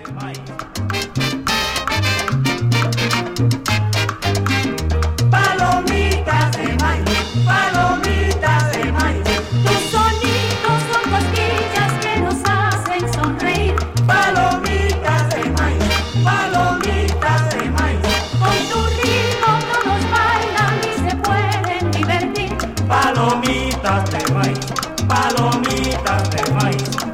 Palomitas de maíz, palomitas de maíz. Tus sonidos son cosquillas que nos hacen sonreír. Palomitas de maíz, palomitas de maíz. Con tu ritmo todos bailan y se pueden divertir. Palomitas de maíz, palomitas de maíz.